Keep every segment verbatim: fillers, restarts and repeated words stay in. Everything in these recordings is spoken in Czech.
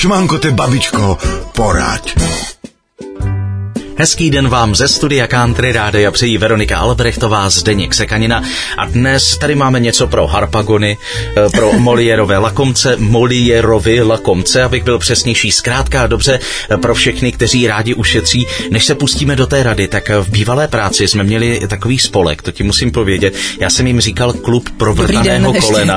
Šmanko, ty babičko, poraď. Hezký den vám ze studia Country Rádia přejí Veronika Albrechtová, Zdeněk Sekanina a dnes tady máme něco pro harpagony, pro Moliérové lakomce, Moliérovi lakomce, abych byl přesnější, zkrátka a dobře pro všechny, kteří rádi ušetří. Než se pustíme do té rady, tak v bývalé práci jsme měli takový spolek, to ti musím povědět. Já jsem jim říkal klub provrtaného kolena.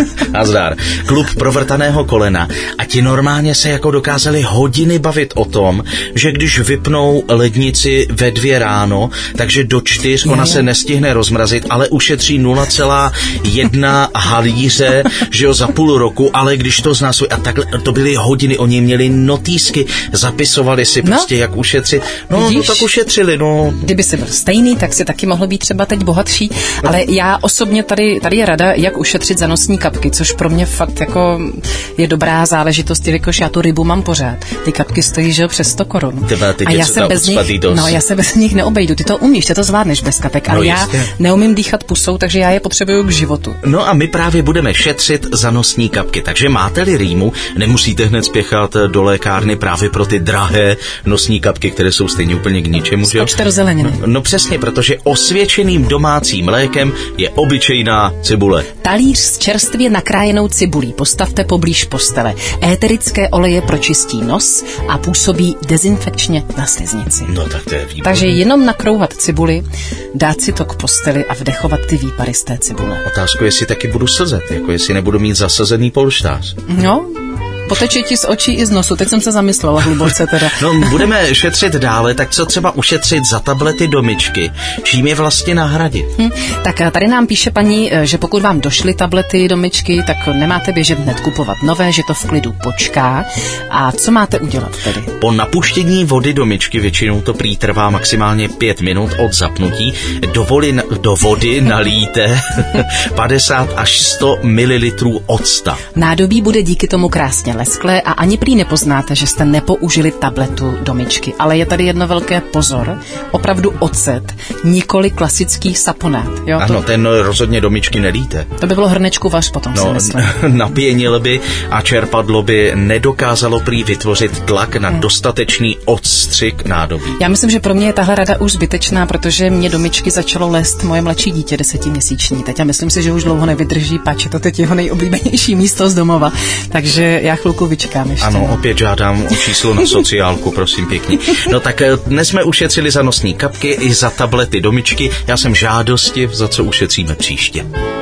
A zdár. Klub provrtaného kolena a ti normálně se jako dokázali hodiny bavit o tom, že když vypnou lednici ve dvě ráno, takže do čtyř ona se nestihne rozmrazit, ale ušetří nula celá jedna halíře, že jo, za půl roku, ale když to znásobují, a takhle, to byly hodiny, oni měli notýsky, zapisovali si prostě, no, jak ušetřit. No, no, tak ušetřili, no. Kdyby si byl stejný, tak si taky mohl být třeba teď bohatší, no. Ale já osobně tady, tady je rada, jak ušetřit za nosní kapky, což pro mě fakt jako je dobrá záležitost, jelikož já tu rybu mám pořád. Ty kapky stojí, že jo, přes sto korun. A já jsem bez nich, no, já se bez nich neobejdu. Ty to umíš, ty to zvládneš bez kapek, ale no, já neumím dýchat pusou, takže já je potřebuju k životu. No a my právě budeme šetřit za nosní kapky, takže máte-li rýmu, nemusíte hned spěchat do lékárny právě pro ty drahé nosní kapky, které jsou stejně úplně k ničemu. Skočte do zeleniny. No, no přesně, protože osvědčeným domácím lékem je obyčejná cibule. Talíř s čerstvě nakrájenou cibulí postavte poblíž postele. Éterické oleje pročistí nos a působí dezinfekčně na sliznici. No tak to je výborný. Takže jenom nakrouhat cibuli, dát si to k posteli a vdechovat ty výpary z té cibule. Otázku, jestli taky budu slzet, jako jestli nebudu mít zasazený polštář. No, poteče ti z očí i z nosu, teď jsem se zamyslela hluboce teda. No, budeme šetřit dále, tak co třeba ušetřit za tablety do myčky? Čím je vlastně nahradit? Hm, tak tady nám píše paní, že pokud vám došly tablety do myčky, tak nemáte běžet hned kupovat nové, že to v klidu počká. A co máte udělat tedy? Po napuštění vody do myčky většinou to prý trvá maximálně pět minut od zapnutí. Do, voli, do vody nalíte padesát až sto mililitrů octa. Nádobí bude díky tomu krásně lesklé a ani prý nepoznáte, že jste nepoužili tabletu do myčky. Ale je tady jedno velké pozor, opravdu ocet, nikoli klasický saponát. Jo? Ano, to, ten rozhodně do myčky nelíte. To by bylo hrnečku vaš potom, no, si myslím. Napěnil by a čerpadlo by nedokázalo prý vytvořit tlak na hmm. dostatečný odstřik nádobí. Já myslím, že pro mě je tahle rada už zbytečná, protože mě do myčky začalo lézt moje mladší dítě, desetiměsíční teď a myslím si, že už dlouho nevydrží, pač je to teď jeho nejoblíbenější místo z domova. Takže já chvilku vyčkám ještě. Ano, opět žádám o číslo na sociálku, prosím pěkně. No tak dnes jsme ušetřili za nosní kapky i za tablety do myčky. Já jsem žádostiv, za co ušetříme příště.